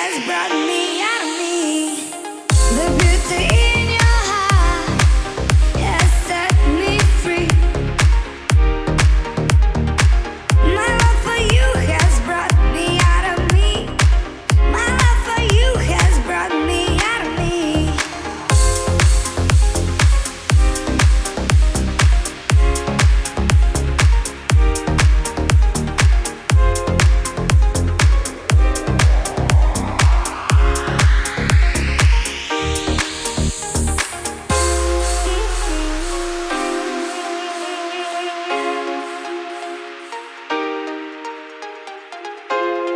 has brought me out of me. The beauty in your heart has set me free. My love for you has brought me out of me. My love for you has brought me out of me.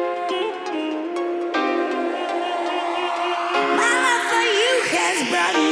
My love for you has brought me